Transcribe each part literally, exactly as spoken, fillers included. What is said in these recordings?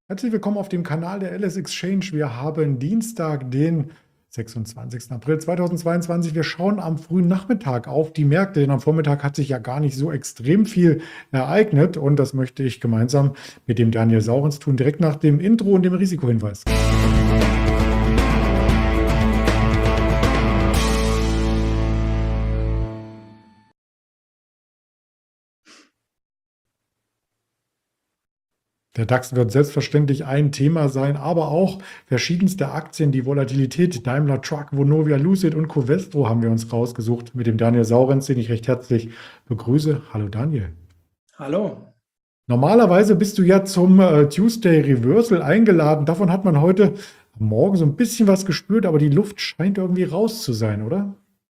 Herzlich willkommen auf dem Kanal der L S Exchange. Wir haben Dienstag, den sechsundzwanzigsten April zweitausendzweiundzwanzig. Wir schauen am frühen Nachmittag auf die Märkte, denn am Vormittag hat sich ja gar nicht so extrem viel ereignet. Und das möchte ich gemeinsam mit dem Daniel Saurens tun, direkt nach dem Intro und dem Risikohinweis. Der DAX wird selbstverständlich ein Thema sein, aber auch verschiedenste Aktien, die Volatilität, Daimler Truck, Vonovia, Lucid und Covestro haben wir uns rausgesucht mit dem Daniel Saurens, den ich recht herzlich begrüße. Hallo Daniel. Hallo. Normalerweise bist du ja zum äh, Tuesday Reversal eingeladen. Davon hat man heute Morgen so ein bisschen was gespürt, aber die Luft scheint irgendwie raus zu sein, oder?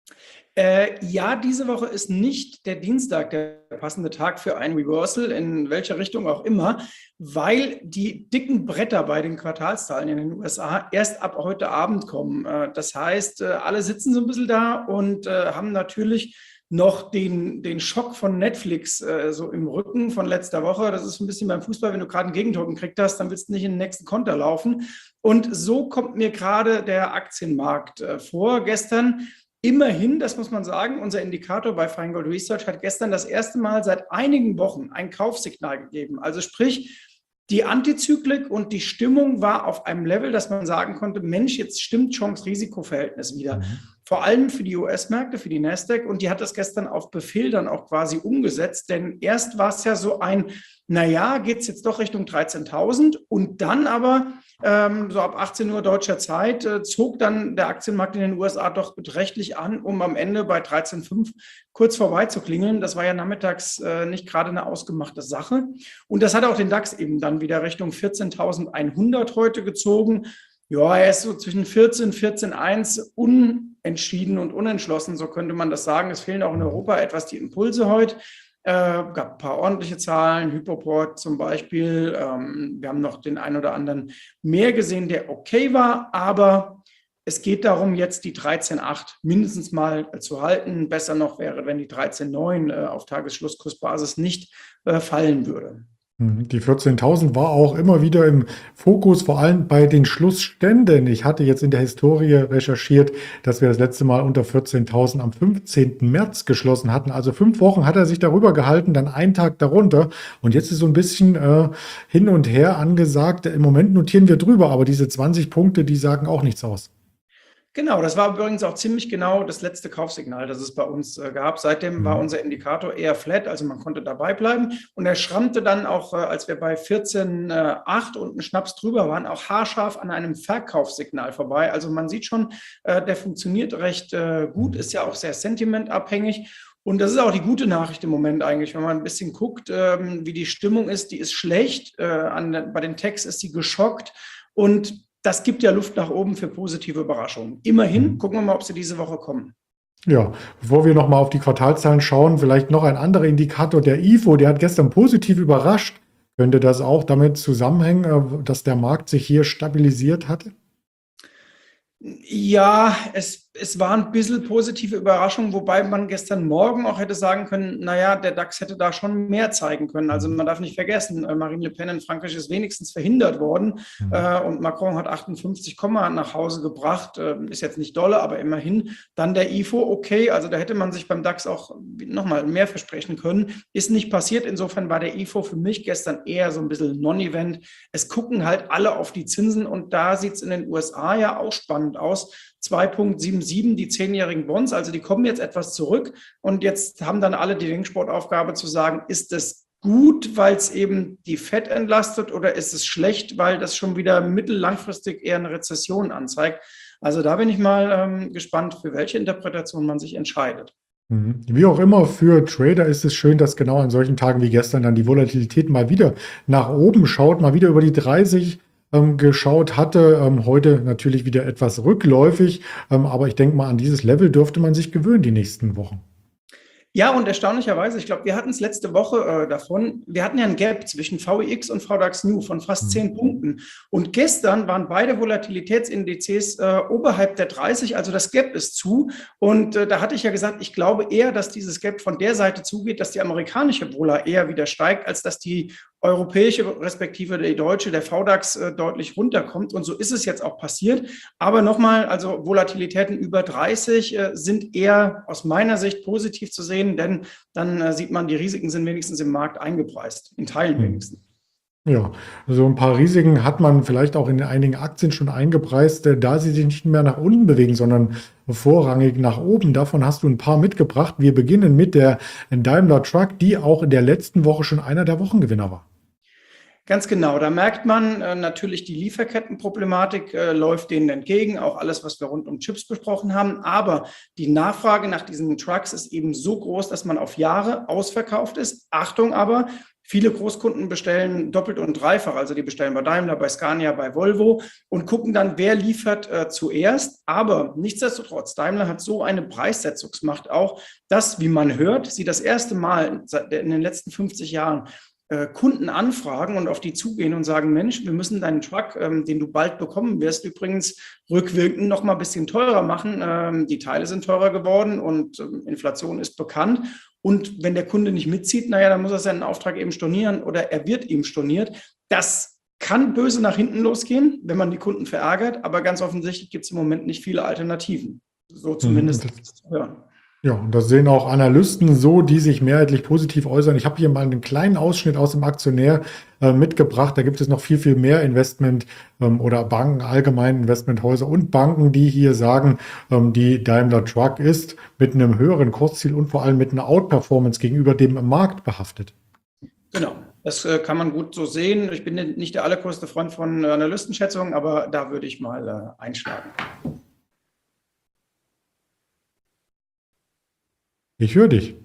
Äh, ja, diese Woche ist nicht der Dienstag der passende Tag für ein Reversal, in welcher Richtung auch immer, weil die dicken Bretter bei den Quartalszahlen in den U S A erst ab heute Abend kommen. Äh, das heißt, äh, alle sitzen so ein bisschen da und äh, haben natürlich noch den, den Schock von Netflix äh, so im Rücken von letzter Woche. Das ist ein bisschen beim Fußball, wenn du gerade einen Gegentor gekriegt hast, dann willst du nicht in den nächsten Konter laufen. Und so kommt mir gerade der Aktienmarkt äh, vor. Gestern immerhin, das muss man sagen, unser Indikator bei Feingold Research hat gestern das erste Mal seit einigen Wochen ein Kaufsignal gegeben. Also sprich, die Antizyklik und die Stimmung war auf einem Level, dass man sagen konnte, Mensch, jetzt stimmt Chance-Risiko-Verhältnis wieder. Mhm. Vor allem für die U S-Märkte, für die Nasdaq. Und die hat das gestern auf Befehl dann auch quasi umgesetzt. Denn erst war es ja so ein, naja, geht es jetzt doch Richtung dreizehntausend. Und dann aber, ähm, so ab achtzehn Uhr deutscher Zeit, äh, zog dann der Aktienmarkt in den U S A doch beträchtlich an, um am Ende bei dreizehn Komma fünf kurz vorbei zu klingeln. Das war ja nachmittags äh, nicht gerade eine ausgemachte Sache. Und das hat auch den DAX eben dann wieder Richtung vierzehntausendeinhundert heute gezogen. Ja, er ist so zwischen vierzehn, vierzehn Komma eins unentschieden und unentschlossen, so könnte man das sagen. Es fehlen auch in Europa etwas die Impulse heute. Äh, gab ein paar ordentliche Zahlen, Hypoport zum Beispiel. Ähm, wir haben noch den einen oder anderen mehr gesehen, der okay war, aber es geht darum, jetzt die dreizehn Komma acht mindestens mal äh, zu halten. Besser noch wäre, wenn die dreizehn Komma neun äh, auf Tagesschlusskursbasis nicht äh, fallen würde. Die vierzehntausend war auch immer wieder im Fokus, vor allem bei den Schlussständen. Ich hatte jetzt in der Historie recherchiert, dass wir das letzte Mal unter vierzehntausend am fünfzehnten März geschlossen hatten. Also fünf Wochen hat er sich darüber gehalten, dann einen Tag darunter. Und jetzt ist so ein bisschen äh, hin und her angesagt. Im Moment notieren wir drüber, aber diese zwanzig Punkte, die sagen auch nichts aus. Genau, das war übrigens auch ziemlich genau das letzte Kaufsignal, das es bei uns äh, gab. Seitdem Mhm. war unser Indikator eher flat, also man konnte dabei bleiben. Und er schrammte dann auch, äh, als wir bei vierzehn Komma acht und einen Schnaps drüber waren, auch haarscharf an einem Verkaufssignal vorbei. Also man sieht schon, äh, der funktioniert recht äh, gut, ist ja auch sehr sentimentabhängig. Und das ist auch die gute Nachricht im Moment eigentlich, wenn man ein bisschen guckt, ähm, wie die Stimmung ist. Die ist schlecht, äh, an, bei den Techs ist sie geschockt und das gibt ja Luft nach oben für positive Überraschungen. Immerhin, gucken wir mal, ob sie diese Woche kommen. Ja, bevor wir nochmal auf die Quartalzahlen schauen, vielleicht noch ein anderer Indikator, der I F O, der hat gestern positiv überrascht. Könnte das auch damit zusammenhängen, äh, dass der Markt sich hier stabilisiert hatte? Ja, es, es war ein bisschen positive Überraschung, wobei man gestern Morgen auch hätte sagen können, naja, der DAX hätte da schon mehr zeigen können. Also man darf nicht vergessen, äh, Marine Le Pen in Frankreich ist wenigstens verhindert worden äh, und Macron hat achtundfünfzig Komma nach Hause gebracht. Äh, ist jetzt nicht dolle, aber immerhin. Dann der I F O, okay, also da hätte man sich beim DAX auch nochmal mehr versprechen können. Ist nicht passiert. Insofern war der I F O für mich gestern eher so ein bisschen Non-Event. Es gucken halt alle auf die Zinsen und da sieht es in den U S A ja auch spannend aus. zwei Komma siebenundsiebzig, die zehnjährigen Bonds, also die kommen jetzt etwas zurück und jetzt haben dann alle die Denksportaufgabe zu sagen, ist das gut, weil es eben die Fed entlastet oder ist es schlecht, weil das schon wieder mittellangfristig eher eine Rezession anzeigt? Also da bin ich mal ähm, gespannt, für welche Interpretation man sich entscheidet. Mhm. Wie auch immer, für Trader ist es schön, dass genau an solchen Tagen wie gestern dann die Volatilität mal wieder nach oben schaut, mal wieder über die dreißig ähm, geschaut hatte. Ähm, heute natürlich wieder etwas rückläufig, ähm, aber ich denke mal, an dieses Level dürfte man sich gewöhnen die nächsten Wochen. Ja, und erstaunlicherweise, ich glaube, wir hatten es letzte Woche äh, davon, wir hatten ja ein Gap zwischen V I X und V DAX New von fast zehn Punkten. Und gestern waren beide Volatilitätsindizes äh, oberhalb der dreißig, also das Gap ist zu. Und äh, da hatte ich ja gesagt, ich glaube eher, dass dieses Gap von der Seite zugeht, dass die amerikanische Vola eher wieder steigt, als dass die europäische respektive die deutsche, der V DAX äh, deutlich runterkommt. Und so ist es jetzt auch passiert. Aber nochmal, also Volatilitäten über dreißig äh, sind eher aus meiner Sicht positiv zu sehen, denn dann äh, sieht man, die Risiken sind wenigstens im Markt eingepreist, in Teilen Hm. wenigstens. Ja, so ein paar Risiken hat man vielleicht auch in einigen Aktien schon eingepreist, äh, da sie sich nicht mehr nach unten bewegen, sondern vorrangig nach oben. Davon hast du ein paar mitgebracht. Wir beginnen mit der Daimler Truck, die auch in der letzten Woche schon einer der Wochengewinner war. Ganz genau, da merkt man äh, natürlich, die Lieferkettenproblematik äh, läuft denen entgegen, auch alles, was wir rund um Chips besprochen haben. Aber die Nachfrage nach diesen Trucks ist eben so groß, dass man auf Jahre ausverkauft ist. Achtung aber, viele Großkunden bestellen doppelt und dreifach. Also die bestellen bei Daimler, bei Scania, bei Volvo und gucken dann, wer liefert äh, zuerst. Aber nichtsdestotrotz, Daimler hat so eine Preissetzungsmacht auch, dass, wie man hört, sie das erste Mal in den letzten fünfzig Jahren Kunden anfragen und auf die zugehen und sagen, Mensch, wir müssen deinen Truck, ähm, den du bald bekommen wirst, übrigens rückwirkend noch mal ein bisschen teurer machen. Ähm, die Teile sind teurer geworden und ähm, Inflation ist bekannt. Und wenn der Kunde nicht mitzieht, naja, dann muss er seinen Auftrag eben stornieren oder er wird ihm storniert. Das kann böse nach hinten losgehen, wenn man die Kunden verärgert, aber ganz offensichtlich gibt es im Moment nicht viele Alternativen. So zumindest zu hören. Ja, und das sehen auch Analysten so, die sich mehrheitlich positiv äußern. Ich habe hier mal einen kleinen Ausschnitt aus dem Aktionär äh, mitgebracht. Da gibt es noch viel, viel mehr Investment ähm, oder Banken, allgemein Investmenthäuser und Banken, die hier sagen, ähm, die Daimler Truck ist mit einem höheren Kursziel und vor allem mit einer Outperformance gegenüber dem Markt behaftet. Genau. Das äh, kann man gut so sehen. Ich bin nicht der allergrößte Freund von Analystenschätzungen, aber da würde ich mal äh, einschlagen. Ich höre dich.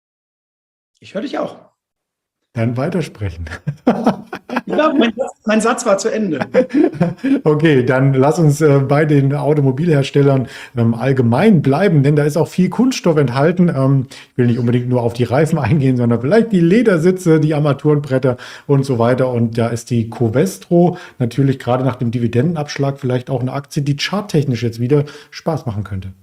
Ich höre dich auch. Dann weitersprechen. Ja, mein, mein Satz war zu Ende. Okay, dann lass uns äh, bei den Automobilherstellern ähm, allgemein bleiben, denn da ist auch viel Kunststoff enthalten. Ähm, ich will nicht unbedingt nur auf die Reifen eingehen, sondern vielleicht die Ledersitze, die Armaturenbretter und so weiter. Und da ist die Covestro natürlich gerade nach dem Dividendenabschlag vielleicht auch eine Aktie, die charttechnisch jetzt wieder Spaß machen könnte.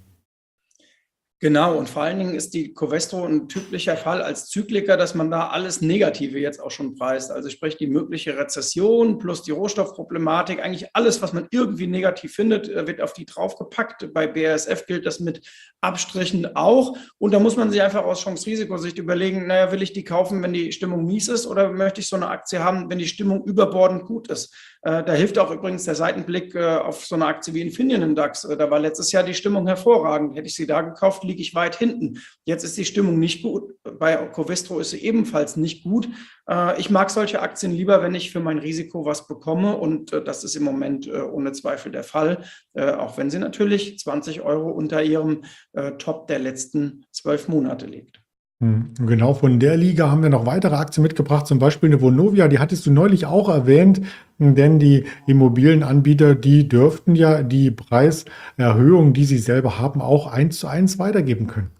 Genau, und vor allen Dingen ist die Covestro ein typischer Fall als Zykliker, dass man da alles Negative jetzt auch schon preist. Also sprich die mögliche Rezession plus die Rohstoffproblematik, eigentlich alles, was man irgendwie negativ findet, wird auf die draufgepackt. Bei B A S F gilt das mit Abstrichen auch. Und da muss man sich einfach aus Chance-Risiko-Sicht überlegen, naja, will ich die kaufen, wenn die Stimmung mies ist, oder möchte ich so eine Aktie haben, wenn die Stimmung überbordend gut ist? Äh, da hilft auch übrigens der Seitenblick äh, auf so eine Aktie wie Infineon im DAX. Äh, da war letztes Jahr die Stimmung hervorragend. Hätte ich sie da gekauft, liege ich weit hinten. Jetzt ist die Stimmung nicht gut. Bei Covestro ist sie ebenfalls nicht gut. Äh, ich mag solche Aktien lieber, wenn ich für mein Risiko was bekomme. Und äh, das ist im Moment äh, ohne Zweifel der Fall. Äh, auch wenn sie natürlich zwanzig Euro unter ihrem äh, Top der letzten zwölf Monate liegt. Und genau von der Liga haben wir noch weitere Aktien mitgebracht, zum Beispiel eine Vonovia, die hattest du neulich auch erwähnt, denn die Immobilienanbieter, die dürften ja die Preiserhöhung, die sie selber haben, auch eins zu eins weitergeben können.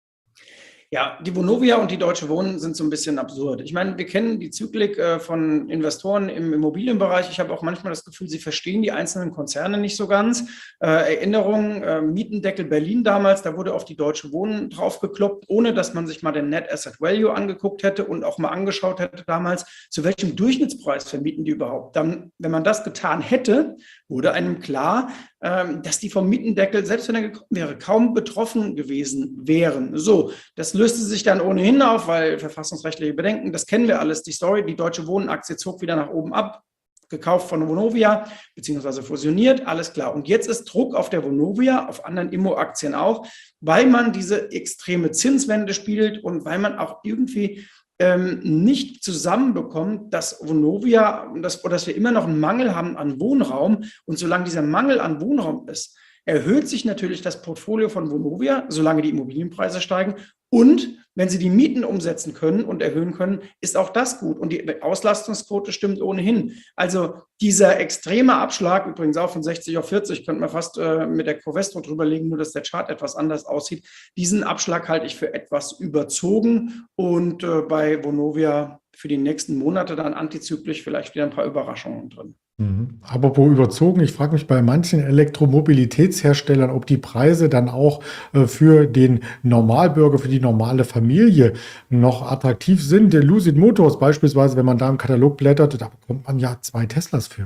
Ja, die Vonovia und die Deutsche Wohnen sind so ein bisschen absurd. Ich meine, wir kennen die Zyklik äh, von Investoren im Immobilienbereich. Ich habe auch manchmal das Gefühl, sie verstehen die einzelnen Konzerne nicht so ganz. Äh, Erinnerung, äh, Mietendeckel Berlin damals, da wurde auf die Deutsche Wohnen draufgekloppt, ohne dass man sich mal den Net Asset Value angeguckt hätte und auch mal angeschaut hätte damals, zu welchem Durchschnittspreis vermieten die überhaupt. Dann, wenn man das getan hätte, wurde einem klar, ähm, dass die vom Mietendeckel, selbst wenn er gekommen wäre, kaum betroffen gewesen wären. So, das löste sich dann ohnehin auf, weil verfassungsrechtliche Bedenken, das kennen wir alles, die Story, die Deutsche Wohnenaktie zog wieder nach oben ab, gekauft von Vonovia, beziehungsweise fusioniert, alles klar. Und jetzt ist Druck auf der Vonovia, auf anderen Immo-Aktien auch, weil man diese extreme Zinswende spielt und weil man auch irgendwie ähm, nicht zusammenbekommt, dass Vonovia, dass, oder dass wir immer noch einen Mangel haben an Wohnraum. Und solange dieser Mangel an Wohnraum ist, erhöht sich natürlich das Portfolio von Vonovia, solange die Immobilienpreise steigen. Und wenn sie die Mieten umsetzen können und erhöhen können, ist auch das gut. Und die Auslastungsquote stimmt ohnehin. Also dieser extreme Abschlag, übrigens auch von sechzig auf vierzig, könnte man fast äh, mit der Covestro drüber legen, nur dass der Chart etwas anders aussieht. Diesen Abschlag halte ich für etwas überzogen und äh, bei Vonovia für die nächsten Monate dann antizyklisch vielleicht wieder ein paar Überraschungen drin. Mhm. Apropos überzogen, ich frage mich bei manchen Elektromobilitätsherstellern, ob die Preise dann auch äh, für den Normalbürger, für die normale Familie noch attraktiv sind. Der Lucid Motors beispielsweise, wenn man da im Katalog blättert, da bekommt man ja zwei Teslas für.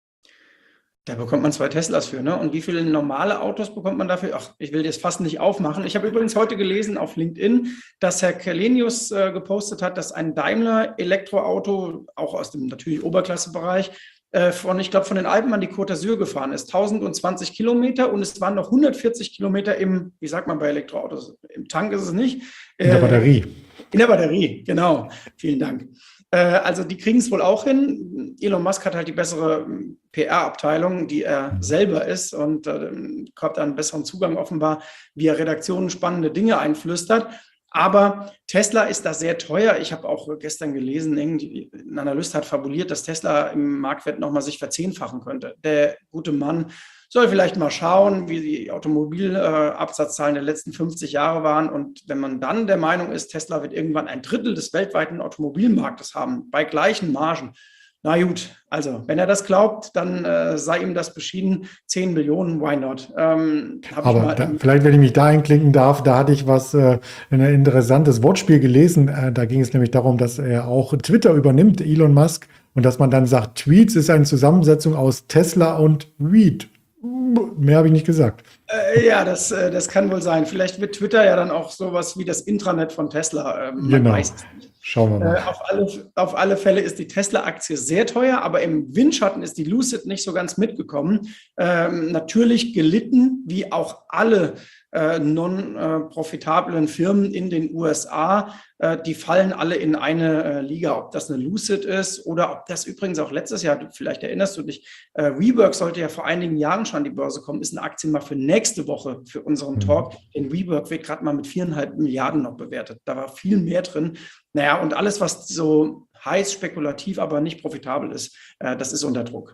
Da bekommt man zwei Teslas für, ne? Und wie viele normale Autos bekommt man dafür? Ach, ich will das fast nicht aufmachen. Ich habe übrigens heute gelesen auf LinkedIn, dass Herr Källenius äh, gepostet hat, dass ein Daimler-Elektroauto, auch aus dem natürlich Oberklassebereich, äh, von, ich glaube, von den Alpen an die Côte d'Azur gefahren ist. tausendzwanzig Kilometer und es waren noch hundertvierzig Kilometer im, wie sagt man bei Elektroautos, im Tank ist es nicht. In der Äh, Batterie. in der Batterie, genau. Vielen Dank. Also die kriegen es wohl auch hin. Elon Musk hat halt die bessere P R-Abteilung, die er selber ist und äh, hat einen besseren Zugang offenbar, wie er Redaktionen spannende Dinge einflüstert. Aber Tesla ist da sehr teuer. Ich habe auch gestern gelesen, ein Analyst hat fabuliert, dass Tesla im Marktwert nochmal sich verzehnfachen könnte. Der gute Mann soll vielleicht mal schauen, wie die Automobilabsatzzahlen der letzten fünfzig Jahre waren. Und wenn man dann der Meinung ist, Tesla wird irgendwann ein Drittel des weltweiten Automobilmarktes haben, bei gleichen Margen. Na gut, also wenn er das glaubt, dann äh, sei ihm das beschieden. zehn Millionen, why not? Ähm, Aber da, vielleicht, wenn ich mich da einklinken darf, da hatte ich was, äh, ein interessantes Wortspiel gelesen. Äh, da ging es nämlich darum, dass er auch Twitter übernimmt, Elon Musk, und dass man dann sagt, Tweets ist eine Zusammensetzung aus Tesla und Weed. Mehr habe ich nicht gesagt. Äh, ja, das, äh, das kann wohl sein. Vielleicht wird Twitter ja dann auch sowas wie das Intranet von Tesla. Äh, man genau. weiß es nicht. Schauen wir mal. Äh, auf, alle, auf alle Fälle ist die Tesla-Aktie sehr teuer, aber im Windschatten ist die Lucid nicht so ganz mitgekommen. Ähm, natürlich gelitten, wie auch alle äh, non-profitablen Firmen in den U S A. Äh, die fallen alle in eine äh, Liga, ob das eine Lucid ist oder ob das übrigens auch letztes Jahr, vielleicht erinnerst du dich, äh, WeWork sollte ja vor einigen Jahren schon an die Börse kommen, ist eine Aktie mal für nächste Woche für unseren Mhm. Talk. Denn WeWork wird gerade mal mit viereinhalb Milliarden noch bewertet. Da war viel mehr drin. Naja, und alles, was so heiß, spekulativ, aber nicht profitabel ist, äh, das ist unter Druck.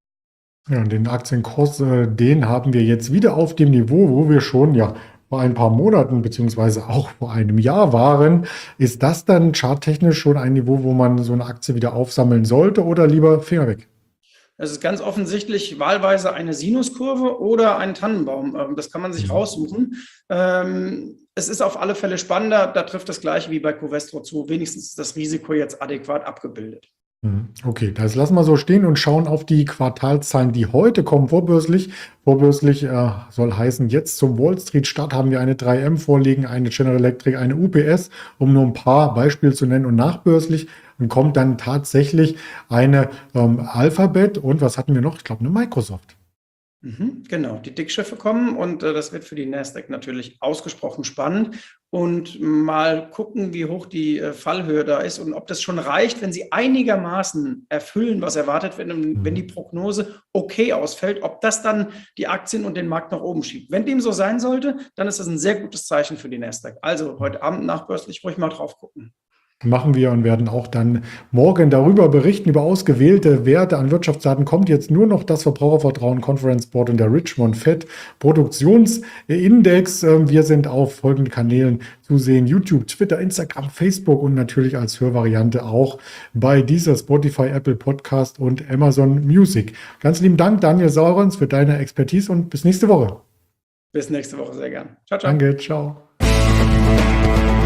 Ja, und den Aktienkurs, äh, den haben wir jetzt wieder auf dem Niveau, wo wir schon ja vor ein paar Monaten beziehungsweise auch vor einem Jahr waren. Ist das dann charttechnisch schon ein Niveau, wo man so eine Aktie wieder aufsammeln sollte oder lieber Finger weg? Es ist ganz offensichtlich wahlweise eine Sinuskurve oder ein Tannenbaum. Ähm, Das kann man sich raussuchen. Ähm, Es ist auf alle Fälle spannender. Da trifft das Gleiche wie bei Covestro zu. Wenigstens ist das Risiko jetzt adäquat abgebildet. Mhm. Okay, das lassen wir so stehen und schauen auf die Quartalszahlen, die heute kommen, vorbörslich. Vorbörslich äh, soll heißen, jetzt zum Wall Street Start haben wir eine drei M vorliegen, eine General Electric, eine U P S, um nur ein paar Beispiele zu nennen. Und nachbörslich kommt dann tatsächlich eine ähm, Alphabet und was hatten wir noch? Ich glaube, eine Microsoft. Mhm, genau, die Dickschiffe kommen und äh, das wird für die Nasdaq natürlich ausgesprochen spannend. Und mal gucken, wie hoch die äh, Fallhöhe da ist und ob das schon reicht, wenn sie einigermaßen erfüllen, was erwartet wird, wenn, wenn die Prognose okay ausfällt, ob das dann die Aktien und den Markt nach oben schiebt. Wenn dem so sein sollte, dann ist das ein sehr gutes Zeichen für die Nasdaq. Also heute Abend nachbörslich ruhig mal drauf gucken. Machen wir und werden auch dann morgen darüber berichten, über ausgewählte Werte an Wirtschaftsdaten. Kommt jetzt nur noch das Verbrauchervertrauen Conference Board und der Richmond Fed Produktionsindex. Wir sind auf folgenden Kanälen zu sehen: YouTube, Twitter, Instagram, Facebook und natürlich als Hörvariante auch bei dieser Spotify, Apple Podcast und Amazon Music. Ganz lieben Dank, Daniel Saurons, für deine Expertise und bis nächste Woche. Bis nächste Woche, sehr gern. Ciao, ciao. Danke, ciao.